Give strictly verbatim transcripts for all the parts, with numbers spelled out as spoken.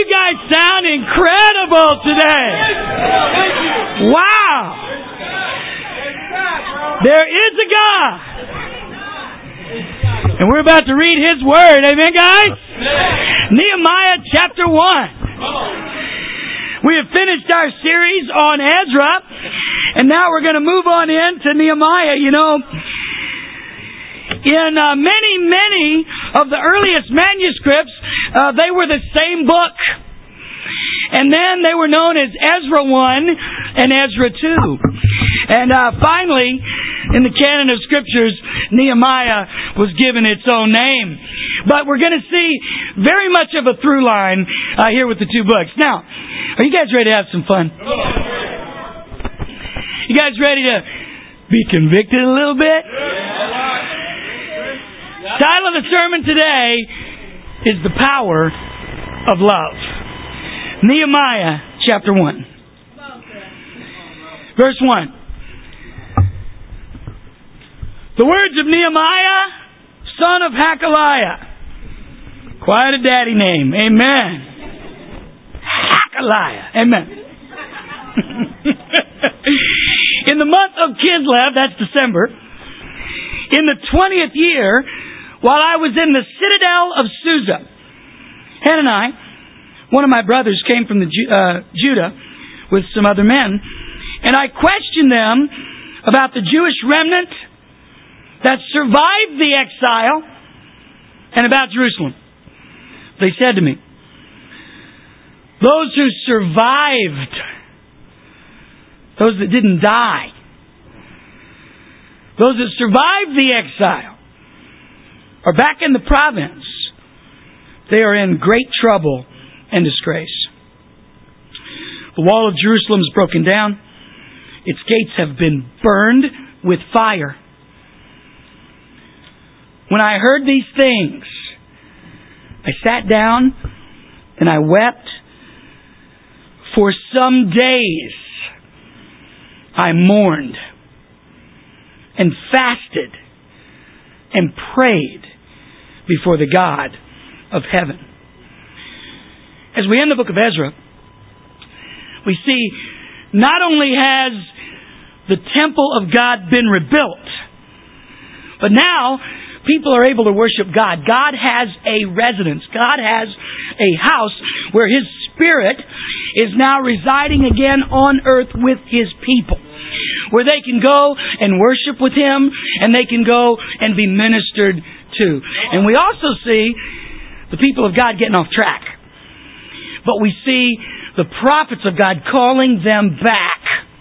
you guys sound incredible today. Wow. There is a God. And we're about to read His Word. Amen, guys? Nehemiah chapter one. We have finished our series on Ezra, and now we're going to move on into Nehemiah. You know, in uh, many, many of the earliest manuscripts, uh, they were the same book. And then they were known as Ezra one and Ezra two. And uh, finally, in the canon of Scriptures, Nehemiah was given its own name. But we're going to see very much of a through line uh, here with the two books. Now, are you guys ready to have some fun? You guys ready to be convicted a little bit? Title of the sermon today is The Power of Love. Nehemiah chapter one. Verse one. The words of Nehemiah, son of Hakaliah. Quite a daddy name. Amen. Hakaliah. Amen. In the month of Kislev, that's December, in the twentieth year, while I was in the citadel of Susa, Hanani, one of my brothers, came from the uh, Judah with some other men, and I questioned them about the Jewish remnant that survived the exile and about Jerusalem. They said to me, those who survived, those that didn't die, those that survived the exile are back in the province. They are in great trouble and disgrace. The wall of Jerusalem is broken down. Its gates have been burned with fire. When I heard these things, I sat down and I wept. For some days I mourned and fasted and prayed before the God of heaven. As we end the book of Ezra, we see not only has the temple of God been rebuilt, but now people are able to worship God. God has a residence. God has a house where His Spirit is now residing again on earth with His people, where they can go and worship with Him, and they can go and be ministered to. And we also see the people of God getting off track. But we see the prophets of God calling them back.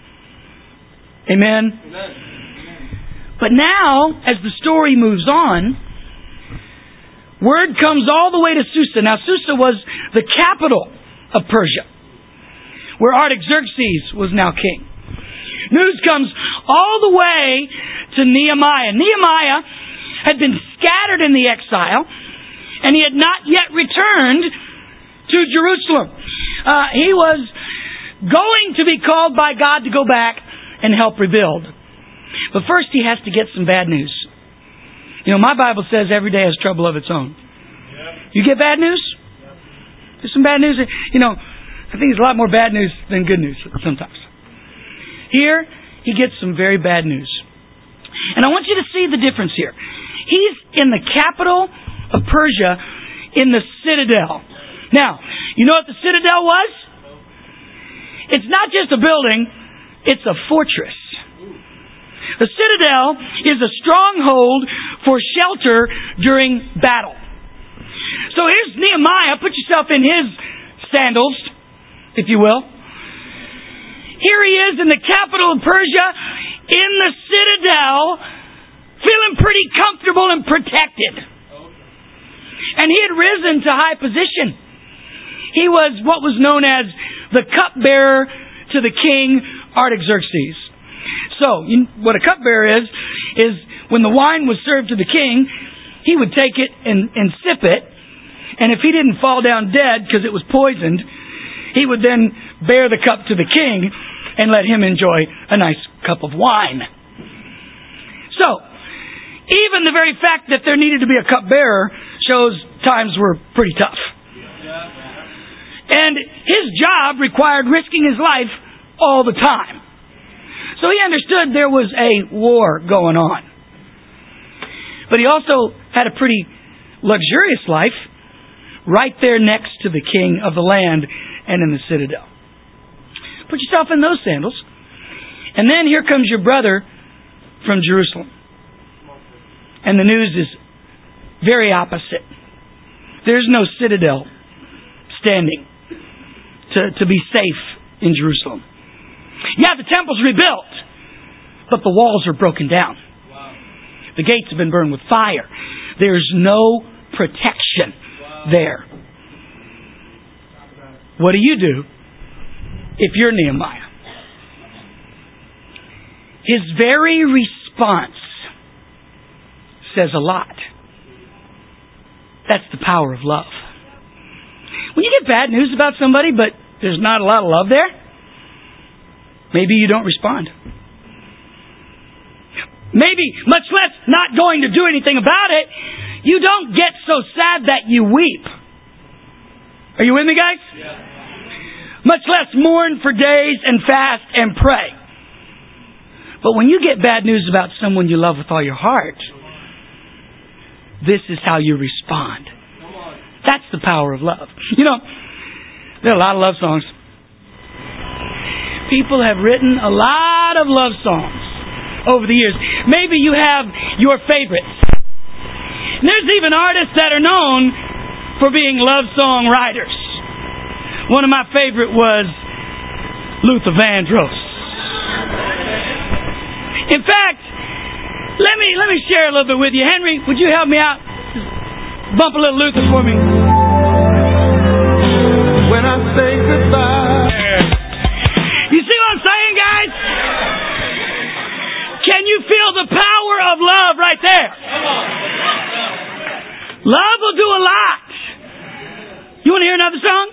Amen? Amen. But now, as the story moves on, word comes all the way to Susa. Now, Susa was the capital of Persia, where Artaxerxes was now king. News comes all the way to Nehemiah. Nehemiah had been scattered in the exile, and he had not yet returned to Jerusalem. Uh, he was going to be called by God to go back and help rebuild. But first he has to get some bad news. You know, my Bible says every day has trouble of its own. You get bad news? There's some bad news. You know, I think there's a lot more bad news than good news sometimes. Here, he gets some very bad news. And I want you to see the difference here. He's in the capital of Persia, in the citadel. Now, you know what the citadel was? It's not just a building, it's a fortress. The citadel is a stronghold for shelter during battle. So here's Nehemiah. Put yourself in his sandals, if you will. Here he is in the capital of Persia, in the citadel, feeling pretty comfortable and protected. And he had risen to high position. He was what was known as the cupbearer to the king Artaxerxes. So, you, what a cupbearer is, is when the wine was served to the king, he would take it and, and sip it, and if he didn't fall down dead because it was poisoned, he would then bear the cup to the king and let him enjoy a nice cup of wine. So, even the very fact that there needed to be a cupbearer shows times were pretty tough. And his job required risking his life all the time. So he understood there was a war going on. But he also had a pretty luxurious life right there next to the king of the land and in the citadel. Put yourself in those sandals. And then here comes your brother from Jerusalem. And the news is very opposite. There's no citadel standing to, to be safe in Jerusalem. Yeah, the temple's rebuilt, but the walls are broken down. Wow. The gates have been burned with fire. There's no protection wow. there. What do you do if you're Nehemiah? His very response says a lot. That's the power of love. When you get bad news about somebody, but there's not a lot of love there, maybe you don't respond. Maybe, much less not going to do anything about it, you don't get so sad that you weep. Are you with me, guys? Yeah. Much less mourn for days and fast and pray. But when you get bad news about someone you love with all your heart, this is how you respond. That's the power of love. You know, there are a lot of love songs. People have written a lot of love songs over the years. Maybe you have your favorites. And there's even artists that are known for being love song writers. One of my favorite was Luther Vandross. In fact, let me let me share a little bit with you. Henry, would you help me out? Just bump a little Luther for me. When I say goodbye. You see what I'm saying, guys? Can you feel the power of love right there? Love will do a lot. You want to hear another song?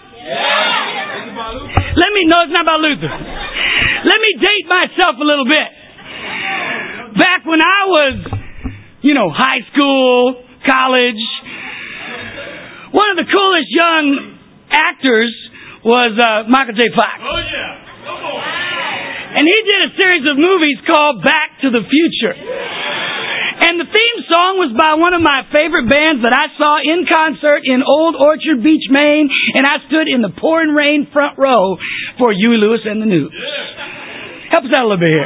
Let me, no, it's not about Luther. Let me date myself a little bit. Back when I was, you know, high school, college, one of the coolest young actors was uh, Michael J. Fox. Oh, yeah. Come on. And he did a series of movies called Back to the Future. And the theme song was by one of my favorite bands that I saw in concert in Old Orchard Beach, Maine, and I stood in the pouring rain front row for Huey Lewis and the News. Help us out a little bit here.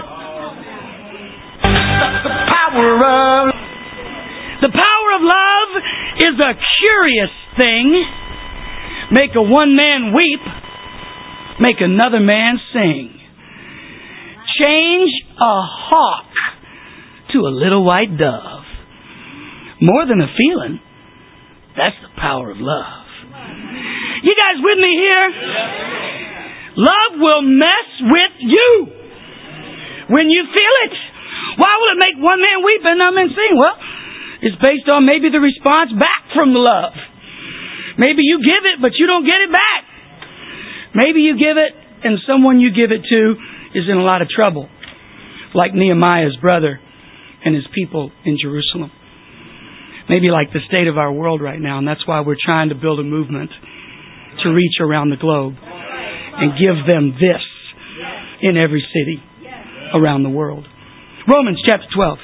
The power of The power of love is a curious thing. Make a one man weep, make another man sing. Change a hawk to a little white dove. More than a feeling, that's the power of love. You guys with me here? Love will mess with you when you feel it. Why will it make one man weep and another man sing? Well, it's based on maybe the response back from the love. Maybe you give it, but you don't get it back. Maybe you give it, and someone you give it to is in a lot of trouble, like Nehemiah's brother and his people in Jerusalem. Maybe like the state of our world right now, and that's why we're trying to build a movement to reach around the globe and give them this in every city around the world. Romans chapter twelve.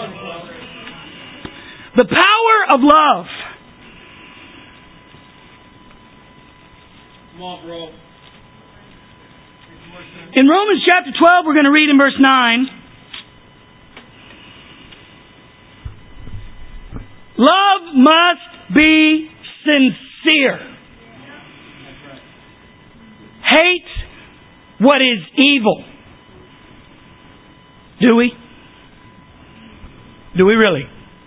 The power of love. Come on, bro. In Romans chapter twelve, we're going to read in verse nine. Love must be sincere. Hate what is evil. Do we? Do we really?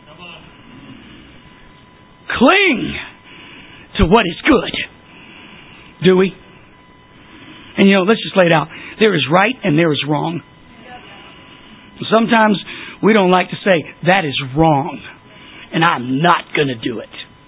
Cling to what is good. Do we? And you know, let's just lay it out. There is right and there is wrong. Sometimes we don't like to say, that is wrong, and I'm not going to do it.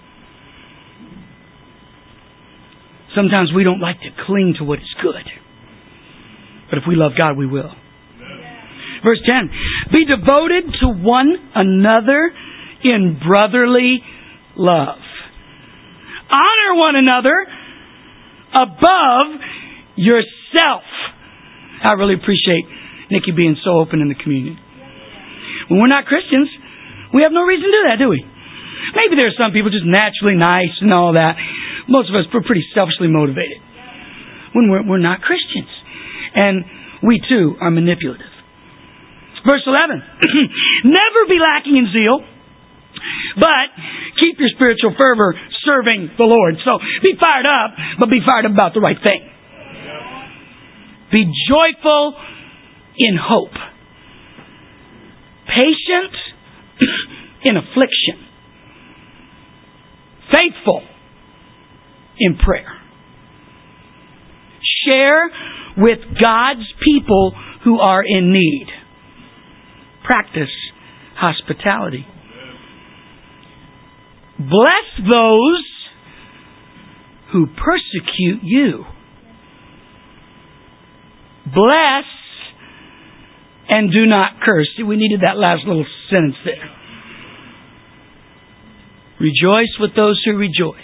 Sometimes we don't like to cling to what is good. But if we love God, we will. Verse ten, be devoted to one another in brotherly love. Honor one another above yourself. I really appreciate Nikki being so open in the communion. When we're not Christians, we have no reason to do that, do we? Maybe there's some people just naturally nice and all that. Most of us are pretty selfishly motivated when we're, we're not Christians. And we too are manipulative. Verse eleven. Never be lacking in zeal, but keep your spiritual fervor serving the Lord. So be fired up, but be fired up about the right thing. Be joyful in hope. Patient in affliction. Faithful in prayer. Share with God's people who are in need. Practice hospitality. Bless those who persecute you. Bless and do not curse. See, we needed that last little sentence there. Rejoice with those who rejoice.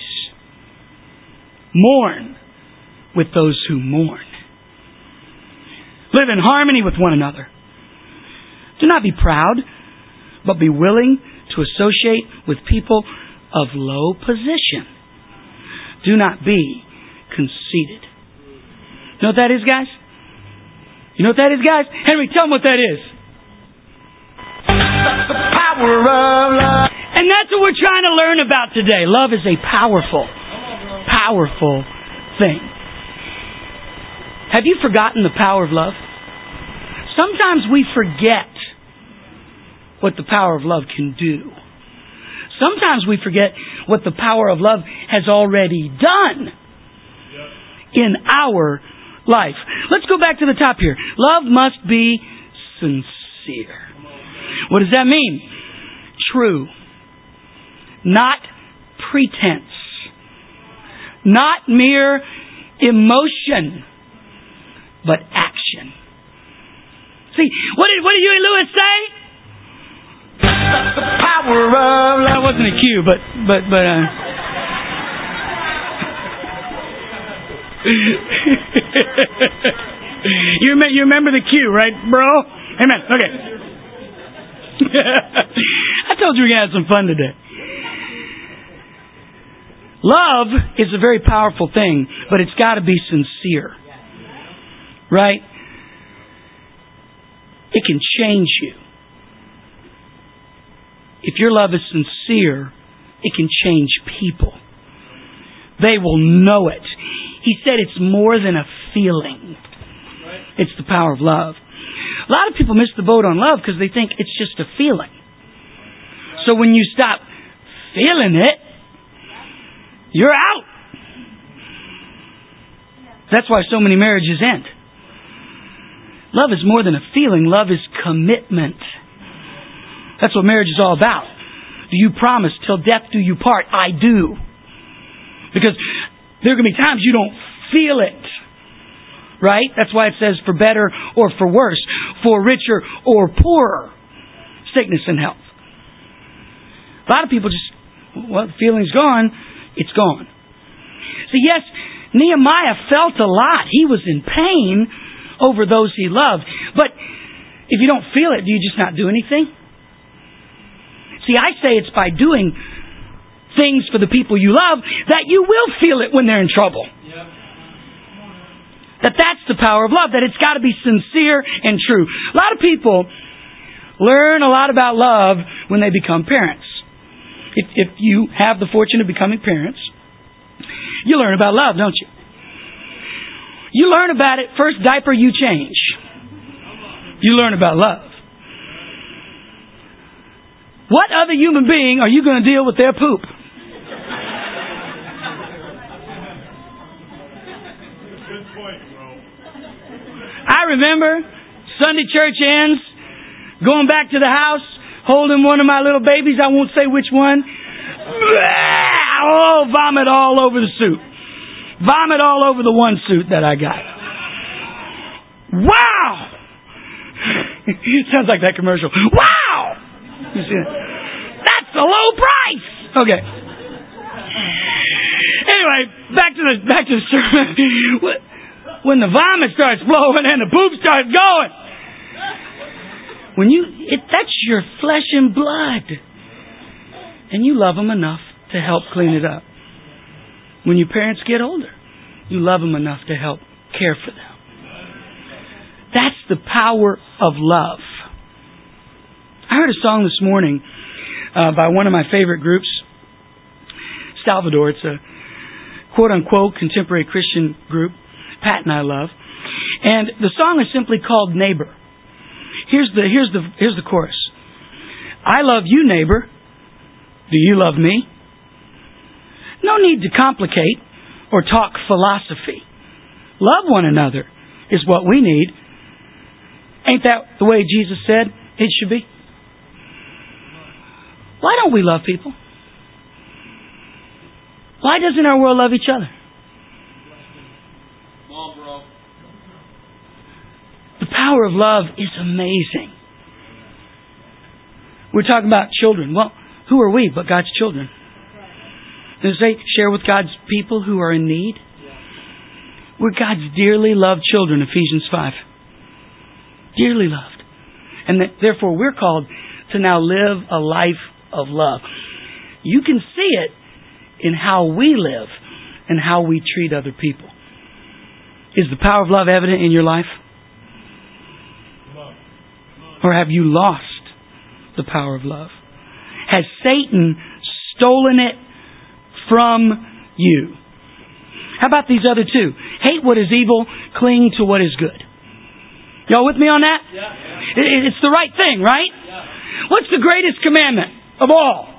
Mourn with those who mourn. Live in harmony with one another. Do not be proud, but be willing to associate with people of low position. Do not be conceited. You know what that is, guys? You know what that is, guys? Henry, tell them what that is. That's the power of love. And that's what we're trying to learn about today. Love is a powerful, powerful thing. Have you forgotten the power of love? Sometimes we forget what the power of love can do. Sometimes we forget what the power of love has already done in our life. Let's go back to the top here. Love must be sincere. What does that mean? True. Not pretense. Not mere emotion, but action. See, what did, what did Huey Lewis say? That's the power of love. That wasn't a cue, but, but, but, uh... you, remember, you remember the cue, right, bro? Amen. Okay. I told you we're going to have some fun today. Love is a very powerful thing, but it's got to be sincere. Right? It can change you. If your love is sincere, it can change people. They will know it. He said it's more than a feeling. It's the power of love. A lot of people miss the boat on love because they think it's just a feeling. So when you stop feeling it, you're out. That's why so many marriages end. Love is more than a feeling. Love is commitment. That's what marriage is all about. Do you promise till death do you part? I do. Because there are going to be times you don't feel it. Right? That's why it says for better or for worse. For richer or poorer. Sickness and health. A lot of people just, well, the feeling's gone. It's gone. So yes, Nehemiah felt a lot. He was in pain over those he loved. But if you don't feel it, do you just not do anything? See, I say it's by doing things for the people you love that you will feel it when they're in trouble. Yep. That that's the power of love, that it's got to be sincere and true. A lot of people learn a lot about love when they become parents. If, if you have the fortune of becoming parents, you learn about love, don't you? You learn about it, first diaper you change. You learn about love. What other human being are you going to deal with their poop? Good point, bro. I remember Sunday church ends, going back to the house, holding one of my little babies, I won't say which one. Oh, vomit all over the suit. Vomit all over the one suit that I got. Wow! Sounds like that commercial. Wow! You see that? That's a low price! Okay. Anyway, anyway, back to the back to the sermon. When the vomit starts flowing and the poop starts going, when you it, that's your flesh and blood, and you love them enough to help clean it up. When your parents get older, you love them enough to help care for them. That's the power of love. I heard a song this morning uh, by one of my favorite groups, Salvador. It's a quote-unquote contemporary Christian group Pat and I love. And the song is simply called Neighbor. Here's the here's the here's the chorus. I love you, neighbor. Do you love me? No need to complicate or talk philosophy. Love one another is what we need. Ain't that the way Jesus said it should be? Why don't we love people? Why doesn't our world love each other? Come on, bro. The power of love is amazing. We're talking about children. Well, who are we but God's children? Does it say share with God's people who are in need? We're God's dearly loved children, Ephesians five. Dearly loved. And that, therefore we're called to now live a life of love. You can see it in how we live and how we treat other people. Is the power of love evident in your life? Or have you lost the power of love? Has Satan stolen it from you? How about these other two? Hate what is evil, cling to what is good. Y'all with me on that? Yeah. It's the right thing, right? Yeah. What's the greatest commandment of all?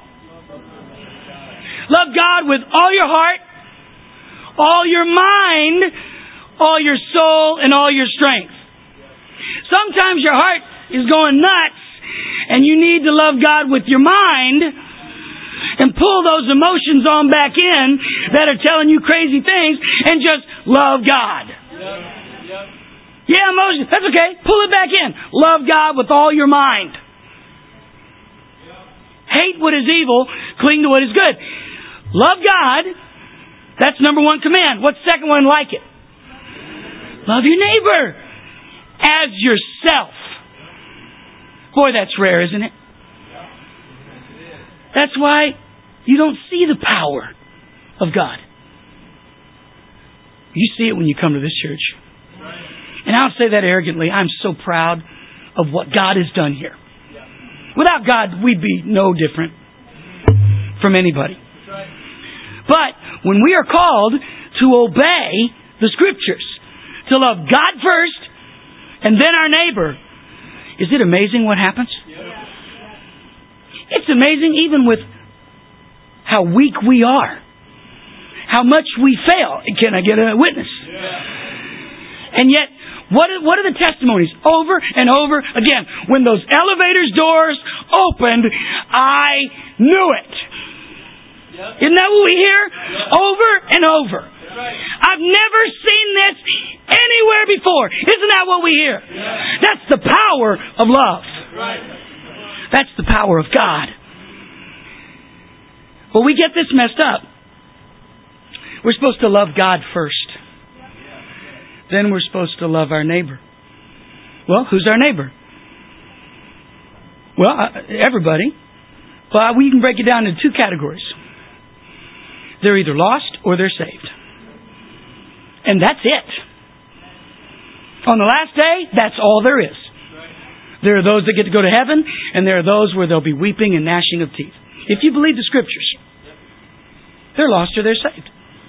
Love God with all your heart, all your mind, all your soul, and all your strength. Sometimes your heart is going nuts, and you need to love God with your mind and pull those emotions on back in that are telling you crazy things and just love God. Yep. Yep. Yeah, emotions. That's okay. Pull it back in. Love God with all your mind. Yep. Hate what is evil. Cling to what is good. Love God. That's number one command. What's the second one like it? Love your neighbor as yourself. Boy, that's rare, isn't it? That's why you don't see the power of God. You see it when you come to this church. And I'll say that arrogantly. I'm so proud of what God has done here. Without God, we'd be no different from anybody. But when we are called to obey the Scriptures, to love God first and then our neighbor, is it amazing what happens? It's amazing even with how weak we are. How much we fail. Can I get a witness? And yet, what are, what are the testimonies? Over and over again. When those elevators doors opened, I knew it. Isn't that what we hear? Over and over. I've never seen this anywhere before. Isn't that what we hear? That's the power of love. That's the power of God. Well, we get this messed up. We're supposed to love God first. Then we're supposed to love our neighbor. Well, who's our neighbor? Well, everybody. But we can break it down into two categories. They're either lost or they're saved. And that's it. On the last day, that's all there is. There are those that get to go to heaven, and there are those where there'll be weeping and gnashing of teeth. If you believe the Scriptures, they're lost or they're saved.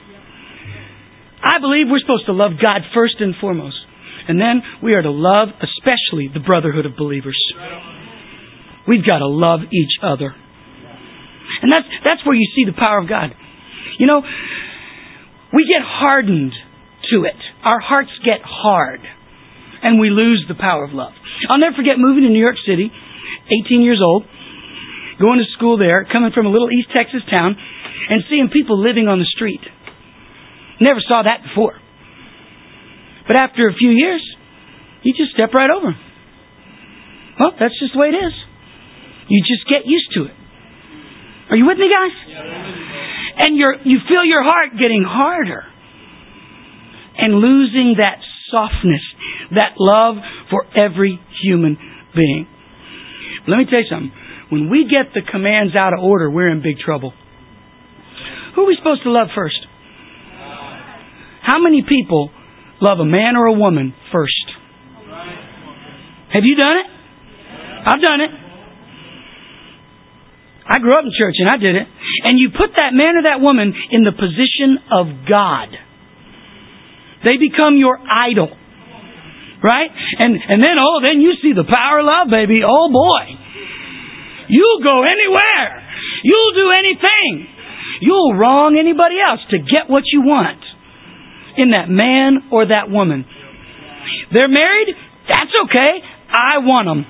I believe we're supposed to love God first and foremost. And then we are to love especially the brotherhood of believers. We've got to love each other. And that's that's where you see the power of God. You know, we get hardened to it. Our hearts get hard. And we lose the power of love. I'll never forget moving to New York City, eighteen years old, going to school there, coming from a little East Texas town, and seeing people living on the street. Never saw that before. But after a few years, you just step right over them. Well, that's just the way it is. You just get used to it. Are you with me, guys? And you're, you feel your heart getting harder and losing that softness, that love for every human being. Let me tell you something. When we get the commands out of order, we're in big trouble. Who are we supposed to love first? How many people love a man or a woman first? Have you done it? I've done it. I grew up in church and I did it. And you put that man or that woman in the position of God. They become your idol. Right? And and then, oh, then you see the power of love, baby. Oh, boy. You'll go anywhere. You'll do anything. You'll wrong anybody else to get what you want in that man or that woman. They're married? That's okay. I want them.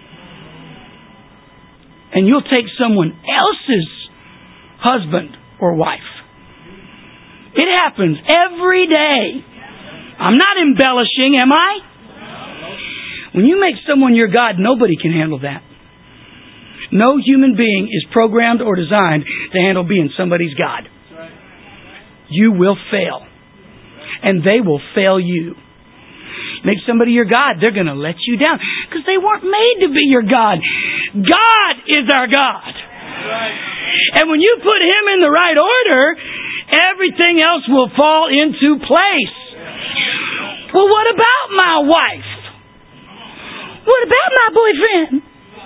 And you'll take someone else's husband or wife. It happens every day. I'm not embellishing, am I? When you make someone your God, nobody can handle that. No human being is programmed or designed to handle being somebody's God. You will fail. And they will fail you. Make somebody your God, they're going to let you down. Because they weren't made to be your God. God is our God. And when you put Him in the right order, everything else will fall into place. Well, what about my wife? What about my boyfriend?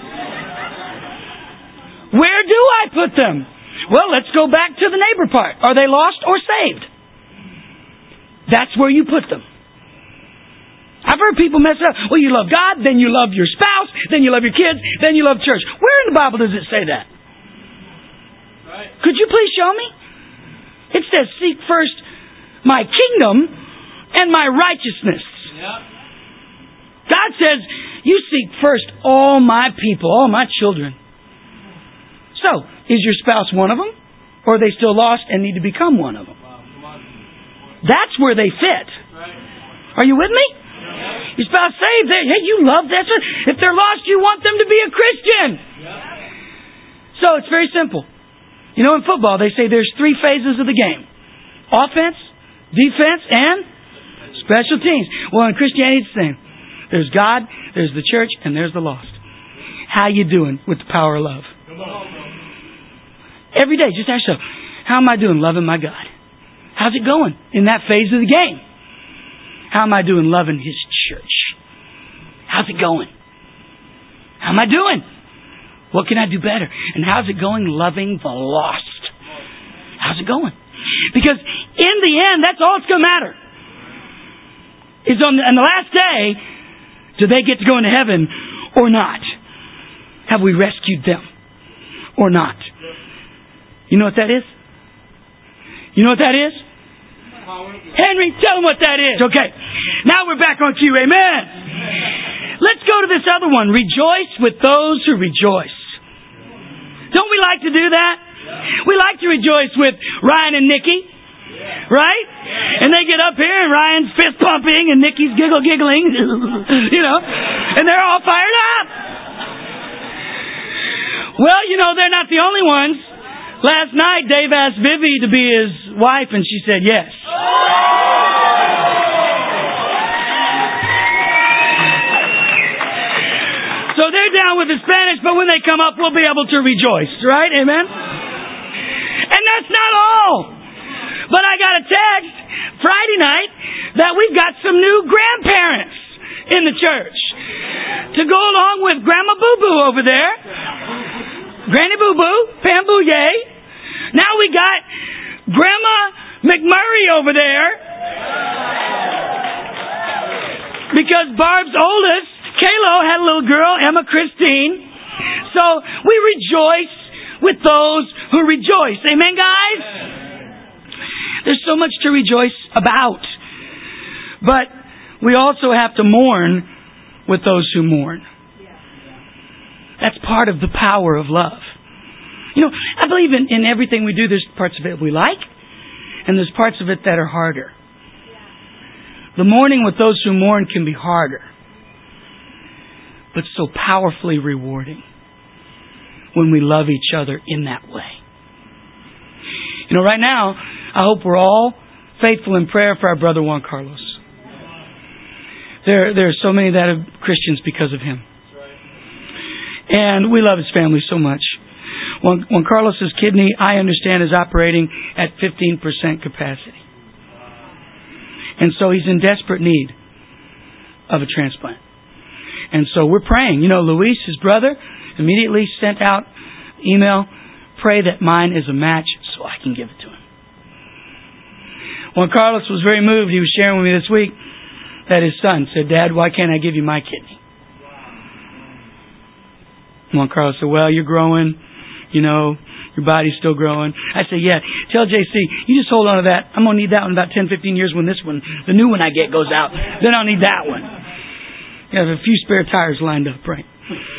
Where do I put them? Well, let's go back to the neighbor part. Are they lost or saved? That's where you put them. I've heard people mess up. Well, you love God, then you love your spouse, then you love your kids, then you love church. Where in the Bible does it say that? Right. Could you please show me? It says, seek first my kingdom and my righteousness. Yep. God says, you seek first all my people, all my children. So, is your spouse one of them? Or are they still lost and need to become one of them? That's where they fit. Are you with me? Your spouse saved, hey, you love that. If they're lost, you want them to be a Christian. So, it's very simple. You know, in football, they say there's three phases of the game. Offense, defense, and special teams. Well, in Christianity, it's the same. There's God, there's the church, and there's the lost. How you doing with the power of love? Every day, just ask yourself, how am I doing loving my God? How's it going in that phase of the game? How am I doing loving His church? How's it going? How am I doing? What can I do better? And how's it going loving the lost? How's it going? Because in the end, that's all it's going to matter. Is on the, on the last day, do they get to go into heaven or not? Have we rescued them or not? You know what that is? You know what that is? Henry, tell them what that is. Okay. Now we're back on cue. Amen. Let's go to this other one. Rejoice with those who rejoice. Don't we like to do that? We like to rejoice with Ryan and Nikki. Right? And they get up here and Ryan's fist pumping and Nikki's giggle giggling. You know. And they're all fired up. Well, you know, they're not the only ones. Last night, Dave asked Vivi to be his wife, and she said yes. So they're down with the Spanish, but when they come up, we'll be able to rejoice. Right? Amen? And that's not all. But I got a text Friday night that we've got some new grandparents in the church to go along with Grandma Boo Boo over there. Granny Boo Boo, Pam Bouye. Now we got Grandma McMurray over there. Because Barb's oldest, Kalo, had a little girl, Emma Christine. So we rejoice with those who rejoice. Amen, guys? There's so much to rejoice about. But we also have to mourn with those who mourn. That's part of the power of love. You know, I believe in, in everything we do, there's parts of it we like, and there's parts of it that are harder. The mourning with those who mourn can be harder, but so powerfully rewarding when we love each other in that way. You know, right now, I hope we're all faithful in prayer for our brother Juan Carlos. There, there are so many that are Christians because of him. And we love his family so much. Juan, Juan Carlos's kidney, I understand, is operating at fifteen percent capacity. And so he's in desperate need of a transplant. And so we're praying. You know, Luis, his brother, immediately sent out email, pray that mine is a match so I can give it to him. Juan Carlos was very moved. He was sharing with me this week that his son said, Dad, why can't I give you my kidney? Juan Carlos said, well, you're growing, you know, your body's still growing. I said, yeah, tell J C, you just hold on to that. I'm going to need that one in about ten, fifteen years when this one, the new one I get goes out. Then I'll need that one. You have a few spare tires lined up, right?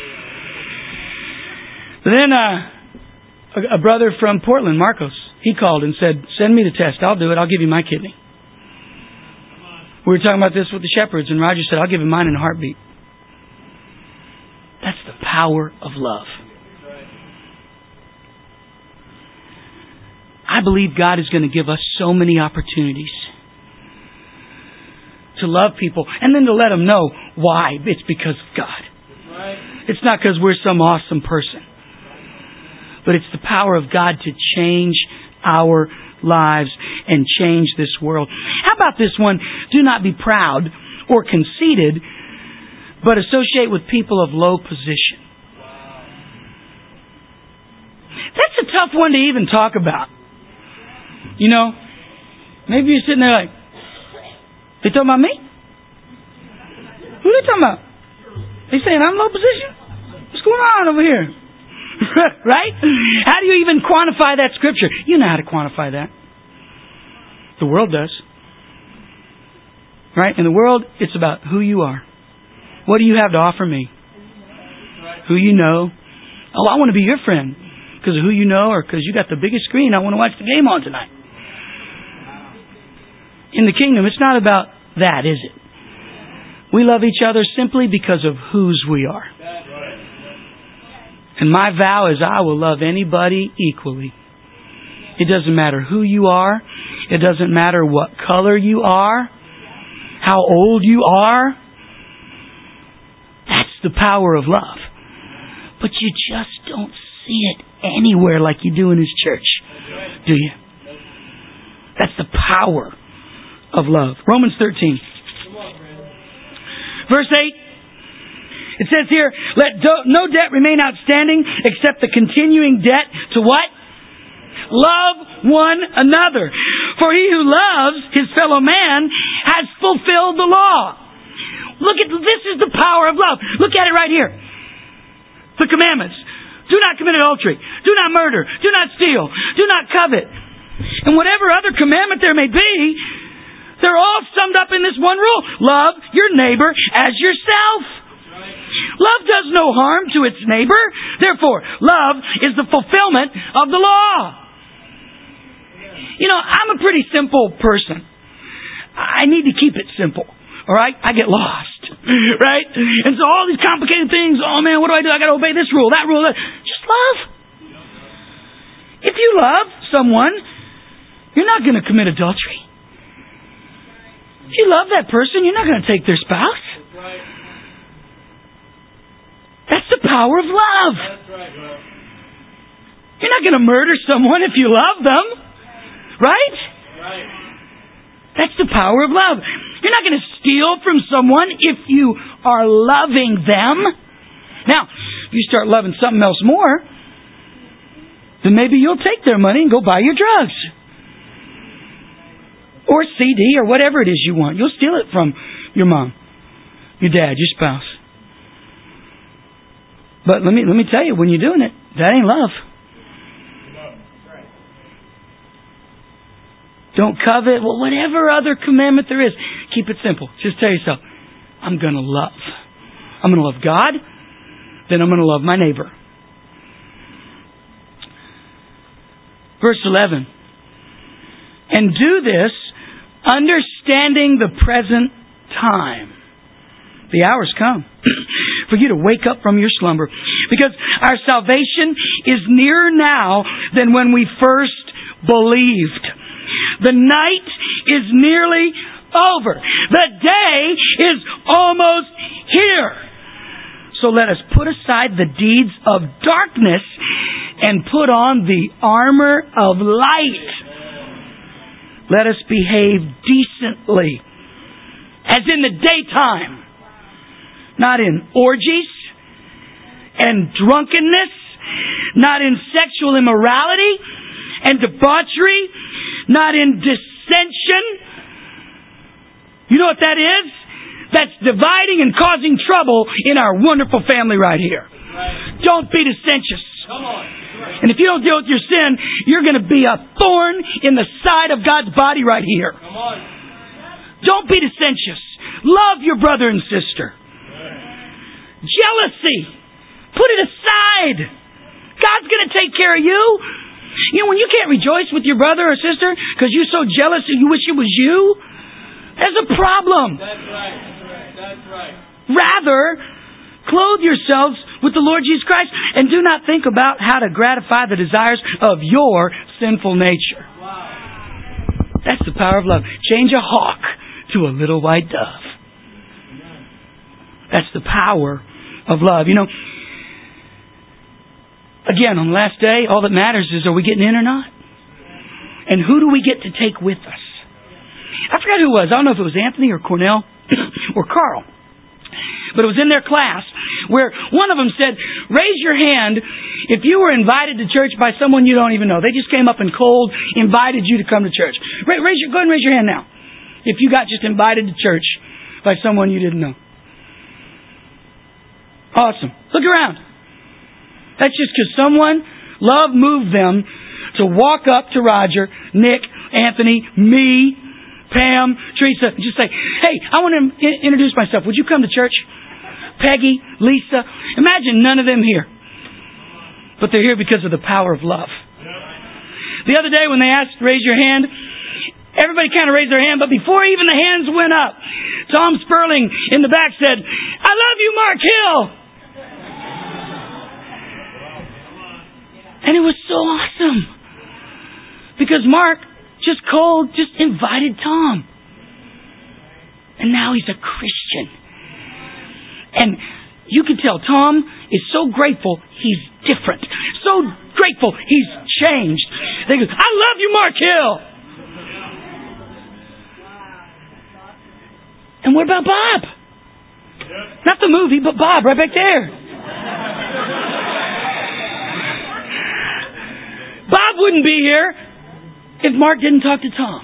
But then uh, a, a brother from Portland, Marcos, he called and said, send me the test. I'll do it. I'll give you my kidney. We were talking about this with the shepherds, and Roger said, I'll give him mine in a heartbeat. That's the power of love. I believe God is going to give us so many opportunities to love people and then to let them know why. It's because of God. It's not because we're some awesome person. But it's the power of God to change our lives and change this world. How about this one? Do not be proud or conceited, but associate with people of low position. That's a tough one to even talk about. You know, maybe you're sitting there like, they talking about me? Who are they talking about? They saying I'm low position? What's going on over here? Right? How do you even quantify that scripture? You know how to quantify that. The world does. Right? In the world, it's about who you are. What do you have to offer me? Who you know. Oh, I want to be your friend because of who you know or because you got the biggest screen I want to watch the game on tonight. In the kingdom, it's not about that, is it? We love each other simply because of whose we are. And my vow is I will love anybody equally. It doesn't matter who you are. It doesn't matter what color you are. How old you are. That's the power of love. But you just don't see it anywhere like you do in His church. Do you? That's the power of love. Romans thirteen. Verse eight. It says here, let do- no debt remain outstanding except the continuing debt to what? Love one another. For he who loves his fellow man has fulfilled the law. Look at, this is the power of love. Look at it right here. The commandments. Do not commit adultery. Do not murder. Do not steal. Do not covet. And whatever other commandment there may be, they're all summed up in this one rule. Love your neighbor as yourself. Love does no harm to its neighbor. Therefore, love is the fulfillment of the law. You know, I'm a pretty simple person. I need to keep it simple. All right? I get lost. Right? And so all these complicated things, oh man, what do I do? I got to obey this rule, that rule. That. Just love. If you love someone, you're not going to commit adultery. If you love that person, you're not going to take their spouse. That's the power of love. You're not going to murder someone if you love them. Right? That's the power of love. You're not going to steal from someone if you are loving them. Now, if you start loving something else more, then maybe you'll take their money and go buy your drugs. Or C D or whatever it is you want. You'll steal it from your mom, your dad, your spouse. But let me let me tell you, when you're doing it, that ain't love. Don't covet. Well, whatever other commandment there is, keep it simple. Just tell yourself, I'm going to love. I'm going to love God, then I'm going to love my neighbor. Verse eleven. And do this understanding the present time. The hour's come for you to wake up from your slumber, because our salvation is nearer now than when we first believed. The night is nearly over. The day is almost here. So let us put aside the deeds of darkness and put on the armor of light. Let us behave decently, as in the daytime, not in orgies and drunkenness, not in sexual immorality and debauchery, not in dissension. You know what that is? That's dividing and causing trouble in our wonderful family right here. Right. Don't be dissentious. Come on. Right. And if you don't deal with your sin, you're going to be a thorn in the side of God's body right here. Come on. Don't be dissentious. Love your brother and sister. Right. Jealousy. Put it aside. God's going to take care of you. You know, when you can't rejoice with your brother or sister because you're so jealous that you wish it was you, there's a problem. That's right. That's right. That's right. Rather, clothe yourselves with the Lord Jesus Christ and do not think about how to gratify the desires of your sinful nature. Wow. That's the power of love. Change a hawk to a little white dove. That's the power of love. You know, again, on the last day, all that matters is, are we getting in or not? And who do we get to take with us? I forgot who it was. I don't know if it was Anthony or Cornell or Carl. But it was in their class where one of them said, raise your hand if you were invited to church by someone you don't even know. They just came up and cold invited you to come to church. Raise your, go ahead and raise your hand now. If you got just invited to church by someone you didn't know. Awesome. Look around. That's just because someone, love moved them to walk up to Roger, Nick, Anthony, me, Pam, Teresa, and just say, hey, I want to introduce myself. Would you come to church? Peggy, Lisa. Imagine none of them here. But they're here because of the power of love. The other day when they asked, raise your hand, everybody kind of raised their hand, but before even the hands went up, Tom Sperling in the back said, I love you, Mark Hill. And it was so awesome. Because Mark, just cold, just invited Tom. And now he's a Christian. And you can tell Tom is so grateful he's different. So grateful he's changed. They go, I love you, Mark Hill. And what about Bob? Not the movie, but Bob right back there. Bob wouldn't be here if Mark didn't talk to Tom.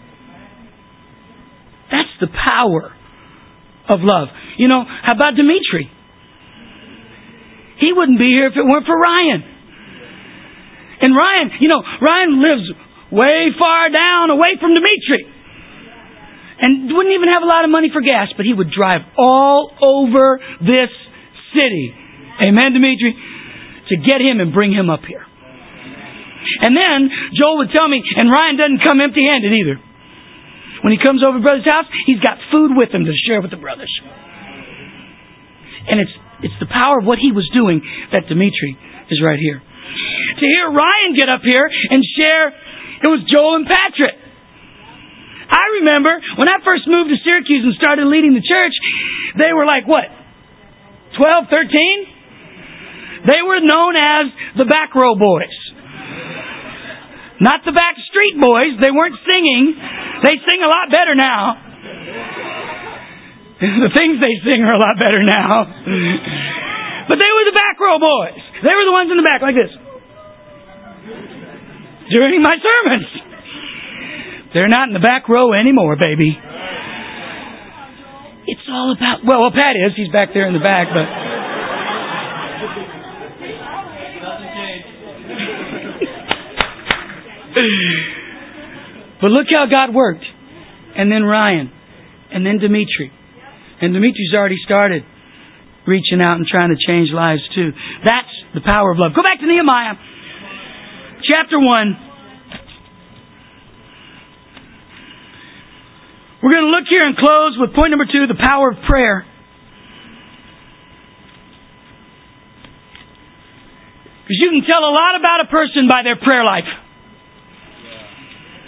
That's the power of love. You know, how about Dimitri? He wouldn't be here if it weren't for Ryan. And Ryan, you know, Ryan lives way far down away from Dimitri. And wouldn't even have a lot of money for gas, but he would drive all over this city. Amen, Dimitri? To get him and bring him up here. And then Joel would tell me, and Ryan doesn't come empty-handed either. When he comes over to brother's house, he's got food with him to share with the brothers. And it's it's the power of what he was doing that Dimitri is right here. To hear Ryan get up here and share, it was Joel and Patrick. I remember when I first moved to Syracuse and started leading the church, they were like, what, twelve, thirteen? They were known as the back row boys. Not the back street boys. They weren't singing. They sing a lot better now. The things they sing are a lot better now. But they were the back row boys. They were the ones in the back like this. During my sermons. They're not in the back row anymore, baby. It's all about... Well, well Pat is. He's back there in the back, but... But look how God worked. And then Ryan. And then Dimitri. And Dimitri's already started reaching out and trying to change lives too. That's the power of love. Go back to Nehemiah. Chapter one. We're going to look here and close with point number two, the power of prayer. Because you can tell a lot about a person by their prayer life.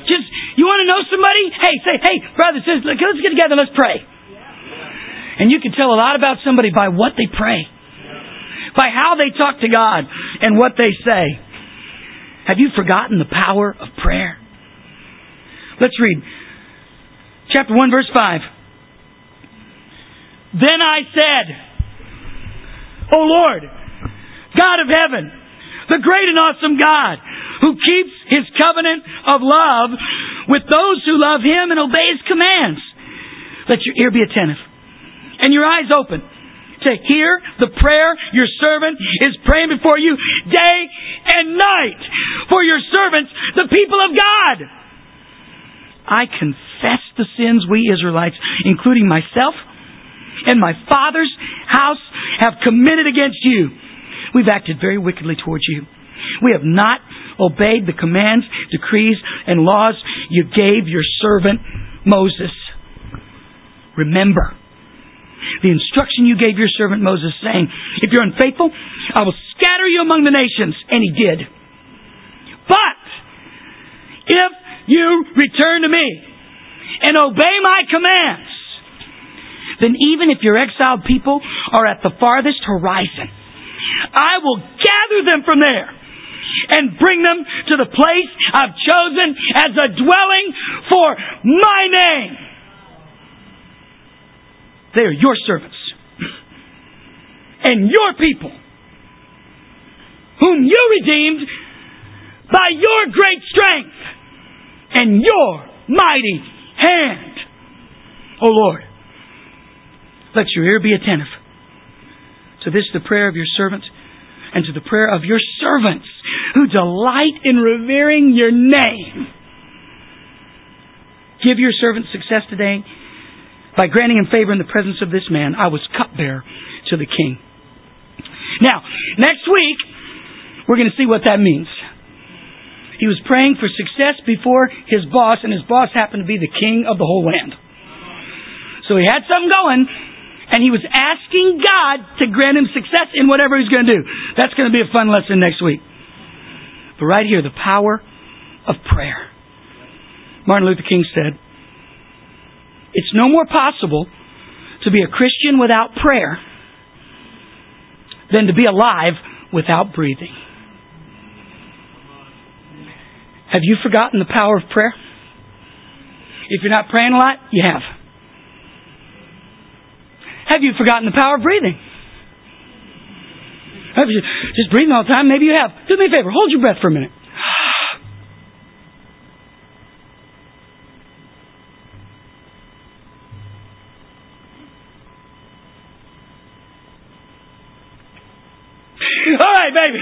Just, you want to know somebody? Hey, say, hey, brother, says, let's get together, let's pray. And you can tell a lot about somebody by what they pray. By how they talk to God and what they say. Have you forgotten the power of prayer? Let's read chapter one, verse five. Then I said, O Lord, God of heaven, the great and awesome God, who keeps His covenant of love with those who love Him and obey His commands. Let your ear be attentive and your eyes open to hear the prayer your servant is praying before you day and night for your servants, the people of God. I confess the sins we Israelites, including myself and my father's house, have committed against you. We've acted very wickedly towards you. We have not obeyed the commands, decrees, and laws you gave your servant Moses. Remember the instruction you gave your servant Moses, saying, if you're unfaithful, I will scatter you among the nations. And He did. But if you return to me and obey my commands, then even if your exiled people are at the farthest horizon, I will gather them from there and bring them to the place I've chosen as a dwelling for my name. They are your servants and your people, whom you redeemed by your great strength and your mighty hand. O Lord, let your ear be attentive to this, the prayer of your servant, and to the prayer of your servants who delight in revering your name. Give your servant success today by granting him favor in the presence of this man. I was cupbearer to the king. Now, next week, we're going to see what that means. He was praying for success before his boss, and his boss happened to be the king of the whole land. So he had something going, and he was asking God to grant him success in whatever he's going to do. That's going to be a fun lesson next week. But right here, the power of prayer. Martin Luther King said, it's no more possible to be a Christian without prayer than to be alive without breathing. Have you forgotten the power of prayer? If you're not praying a lot, you have. Have you forgotten the power of breathing? Have you just breathing all the time? Maybe you have. Do me a favor. Hold your breath for a minute. All right, baby.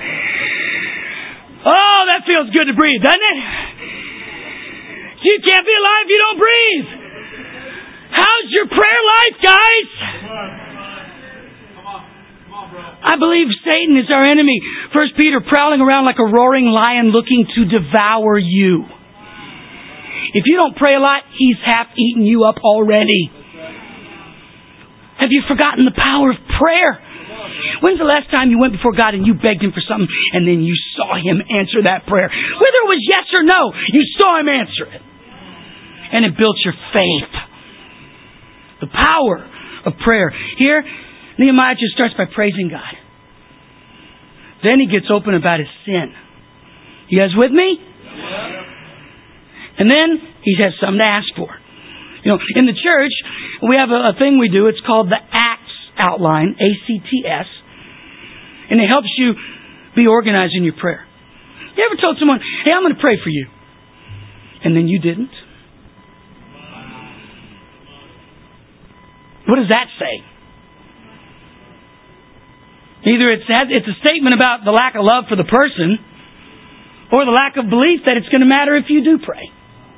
Oh, that feels good to breathe, doesn't it? You can't be alive if you don't breathe. How's your prayer life, guys? Come on. Come on. Come on, bro. I believe Satan is our enemy. First Peter, prowling around like a roaring lion looking to devour you. If you don't pray a lot, he's half eaten you up already. Have you forgotten the power of prayer? When's the last time you went before God and you begged Him for something and then you saw Him answer that prayer? Whether it was yes or no, you saw Him answer it. And it built your faith. The power of prayer. Here, Nehemiah just starts by praising God. Then he gets open about his sin. You guys with me? And then he has something to ask for. You know, in the church, we have a, a thing we do. It's called the Acts Outline, A C T S. And it helps you be organized in your prayer. You ever told someone, hey, I'm going to pray for you, and then you didn't? What does that say? Either it's, it's a statement about the lack of love for the person, or the lack of belief that it's going to matter if you do pray.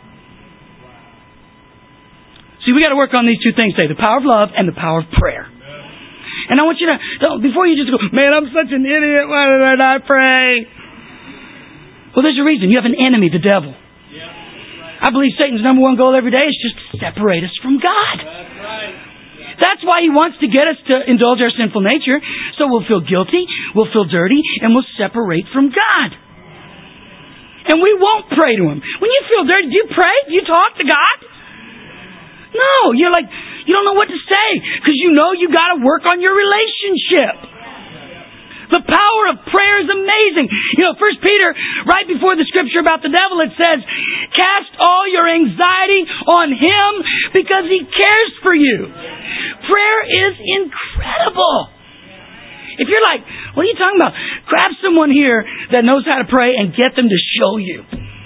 See, we got to work on these two things today, the power of love and the power of prayer. And I want you to, before you just go, man, I'm such an idiot, why did I not pray? Well, there's a reason. You have an enemy, the devil. Yeah, right. I believe Satan's number one goal every day is just to separate us from God. That's right. Yeah. That's why he wants to get us to indulge our sinful nature, so we'll feel guilty, we'll feel dirty, and we'll separate from God. And we won't pray to Him. When you feel dirty, do you pray? Do you talk to God? No. You're like, you don't know what to say because you know you got to work on your relationship. The power of prayer is amazing. You know, First Peter, right before the scripture about the devil, it says, cast all your anxiety on Him because He cares for you. Prayer is incredible. If you're like, what are you talking about? Grab someone here that knows how to pray and get them to show you.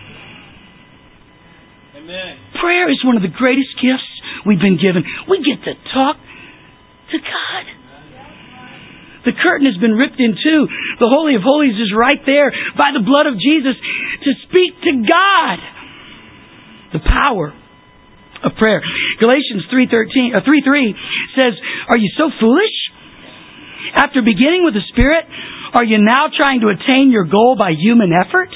Amen. Prayer is one of the greatest gifts we've been given. We get to talk to God. The curtain has been ripped in two. The Holy of Holies is right there by the blood of Jesus to speak to God. The power of prayer. Galatians three thirteen, uh, three three says, are you so foolish? After beginning with the Spirit, are you now trying to attain your goal by human effort?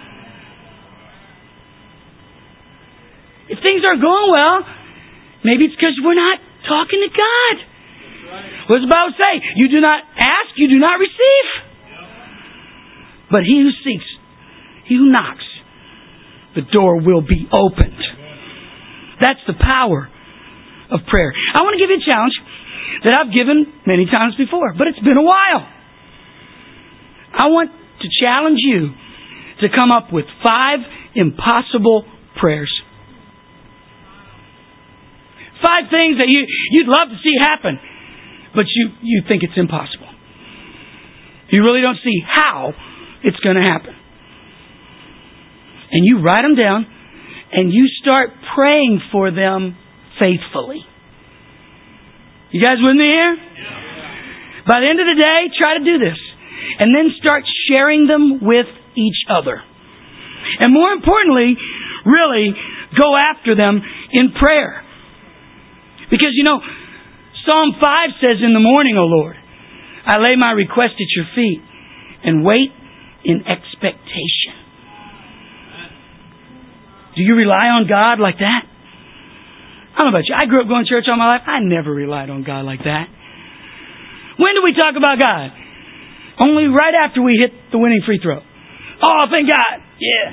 If things aren't going well, maybe it's because we're not talking to God. What does the Bible say? You do not ask, you do not receive. But he who seeks, he who knocks, the door will be opened. That's the power of prayer. I want to give you a challenge that I've given many times before, but it's been a while. I want to challenge you to come up with five impossible prayers. Five things that you, you'd love to see happen, but you, you think it's impossible. You really don't see how it's going to happen. And you write them down, and you start praying for them faithfully. You guys with me here? Yeah. By the end of the day, try to do this. And then start sharing them with each other. And more importantly, really go after them in prayer. Because, you know, Psalm five says, in the morning, O Lord, I lay my request at your feet and wait in expectation. Do you rely on God like that? I don't know about you. I grew up going to church all my life. I never relied on God like that. When do we talk about God? Only right after we hit the winning free throw. Oh, thank God. Yeah.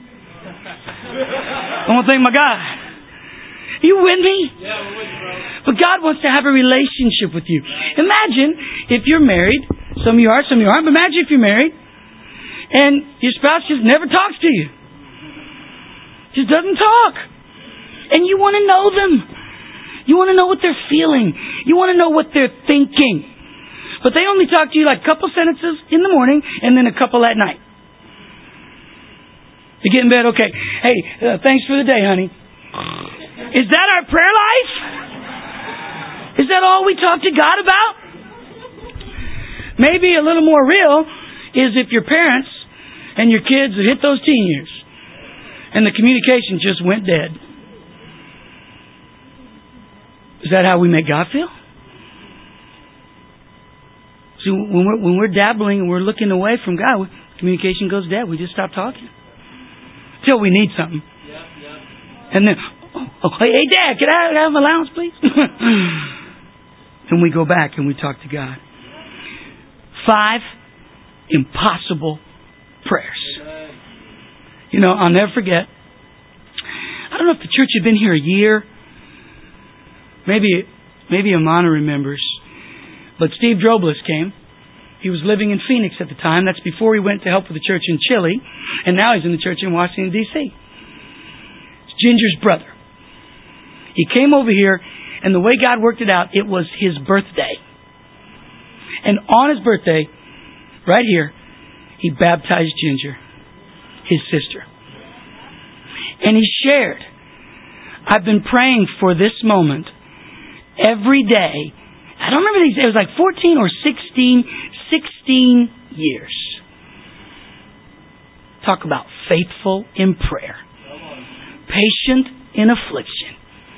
I want to thank my God. Are you with me? Yeah, we're with you, bro. But God wants to have a relationship with you. Imagine if you're married. Some of you are, some of you aren't. But imagine if you're married and your spouse just never talks to you. Just doesn't talk. And you want to know them. You want to know what they're feeling. You want to know what they're thinking. But they only talk to you like a couple sentences in the morning and then a couple at night. You get in bed, okay. Hey, uh, thanks for the day, honey. Is that our prayer life? Is that all we talk to God about? Maybe a little more real is if your parents and your kids have hit those teen years and the communication just went dead. Is that how we make God feel? See, when we're, when we're dabbling and we're looking away from God, communication goes dead. We just stop talking. Till we need something. Yeah, yeah. And then, oh, oh, hey, Dad, can I have an allowance, please? And we go back and we talk to God. Five impossible prayers. You know, I'll never forget. I don't know if the church had been here a year. Maybe, maybe Amana remembers. But Steve Drobless came. He was living in Phoenix at the time. That's before he went to help with the church in Chile. And now he's in the church in Washington, D C It's Ginger's brother. He came over here, and the way God worked it out, it was his birthday. And on his birthday, right here, he baptized Ginger, his sister. And he shared, I've been praying for this moment every day. I don't remember these. It was like fourteen or sixteen, sixteen years. Talk about faithful in prayer. Patient in affliction.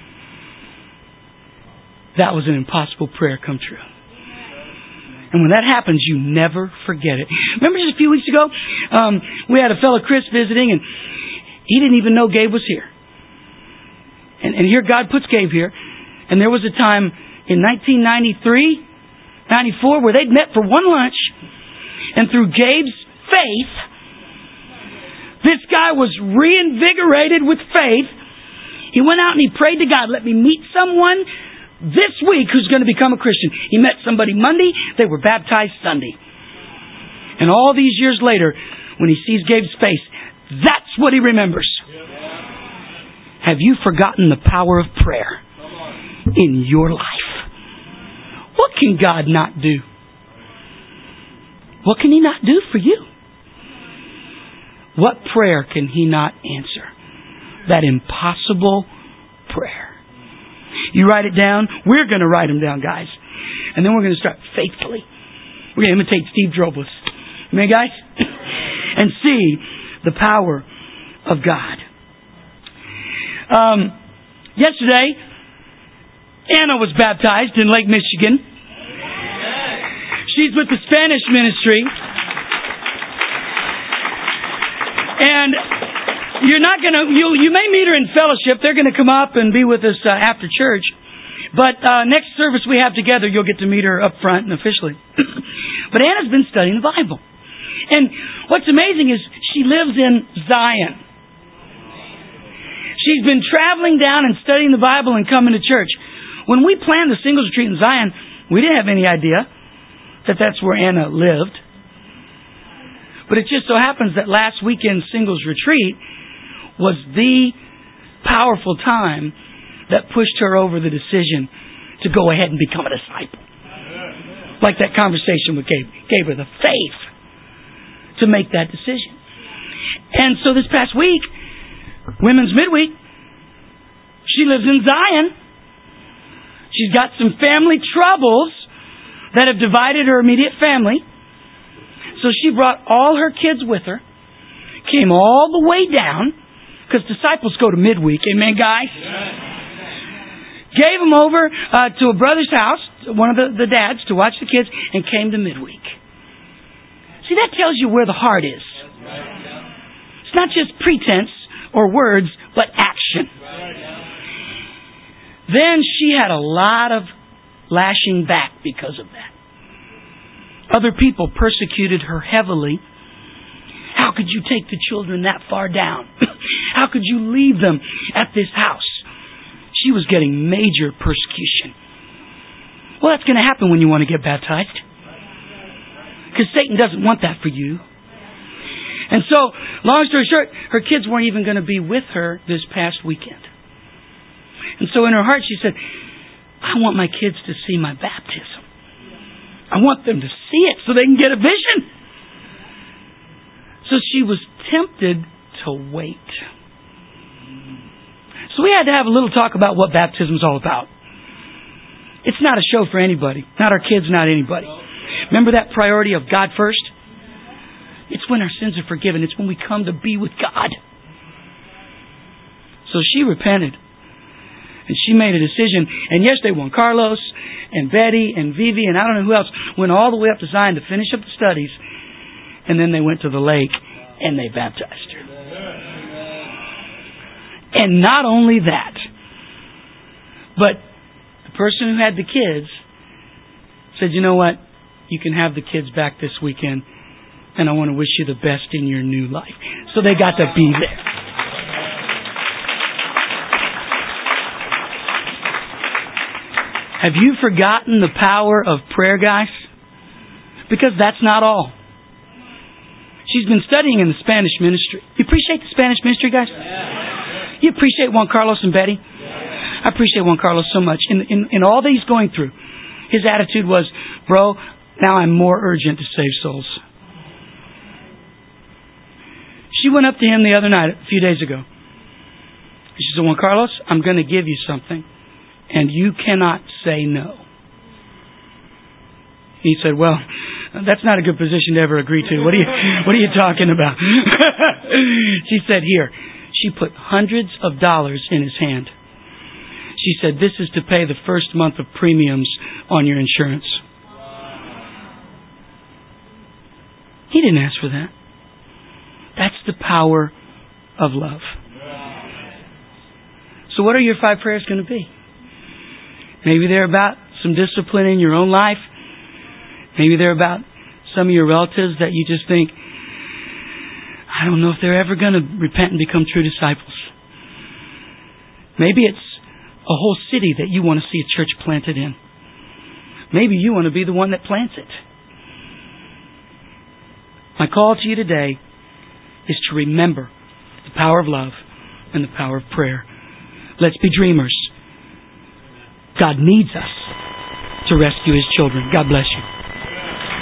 That was an impossible prayer come true. And when that happens, you never forget it. Remember just a few weeks ago, um, we had a fellow Chris visiting, and he didn't even know Gabe was here. And, and here God puts Gabe here. And there was a time in nineteen ninety-three, ninety-four, where they'd met for one lunch, and through Gabe's faith, This guy was reinvigorated with faith. He went out and he prayed to God, let me meet someone this week who's going to become a Christian. He met somebody Monday, they were baptized Sunday. And all these years later, when he sees Gabe's face, that's what he remembers. Have you forgotten the power of prayer in your life? What can God not do? What can He not do for you? What prayer can He not answer? That impossible prayer. You write it down. We're going to write them down, guys. And then we're going to start faithfully. We're going to imitate Steve Drobus. Amen, guys? And see the power of God. Um, yesterday, Anna was baptized in Lake Michigan. She's with the Spanish ministry. And you're not going to, you you may meet her in fellowship. They're going to come up and be with us uh, after church. But uh, next service we have together, you'll get to meet her up front and officially. But Anna's been studying the Bible. And what's amazing is she lives in Zion. She's been traveling down and studying the Bible and coming to church. When we planned the singles retreat in Zion, we didn't have any idea that that's where Anna lived. But it just so happens that last weekend's singles retreat was the powerful time that pushed her over the decision to go ahead and become a disciple. Like that conversation with Gabe. Gave her the faith to make that decision. And so this past week, Women's Midweek, she lives in Zion. She's got some family troubles that have divided her immediate family. So she brought all her kids with her, came all the way down, because disciples go to midweek, amen, guys? Gave them over uh, to a brother's house, one of the, the dads, to watch the kids, and came to midweek. See, that tells you where the heart is. It's not just pretense or words, but action. Then she had a lot of lashing back because of that. Other people persecuted her heavily. How could you take the children that far down? How could you leave them at this house? She was getting major persecution. Well, that's going to happen when you want to get baptized. Because Satan doesn't want that for you. And so, long story short, her kids weren't even going to be with her this past weekend. And so in her heart she said, I want my kids to see my baptism. I want them to see it so they can get a vision. So she was tempted to wait. So we had to have a little talk about what baptism is all about. It's not a show for anybody. Not our kids, not anybody. Remember that priority of God first? It's when our sins are forgiven. It's when we come to be with God. So she repented. And she made a decision. And yesterday, Juan Carlos and Betty and Vivi and I don't know who else went all the way up to Zion to finish up the studies. And then they went to the lake and they baptized her. And not only that, but the person who had the kids said, you know what? You can have the kids back this weekend. And I want to wish you the best in your new life. So they got to be there. Have you forgotten the power of prayer, guys? Because that's not all. She's been studying in the Spanish ministry. You appreciate the Spanish ministry, guys? You appreciate Juan Carlos and Betty? I appreciate Juan Carlos so much. In, in, in all that he's going through, his attitude was, bro, now I'm more urgent to save souls. She went up to him the other night, a few days ago. She said, Juan Carlos, I'm going to give you something. And you cannot say no. He said, well, that's not a good position to ever agree to. What are you, what are you talking about? She said, here. She put hundreds of dollars in his hand. She said, this is to pay the first month of premiums on your insurance. He didn't ask for that. That's the power of love. So what are your five prayers going to be? Maybe they're about some discipline in your own life. Maybe they're about some of your relatives that you just think, I don't know if they're ever going to repent and become true disciples. Maybe it's a whole city that you want to see a church planted in. Maybe you want to be the one that plants it. My call to you today is to remember the power of love and the power of prayer. Let's be dreamers. God needs us to rescue His children. God bless you.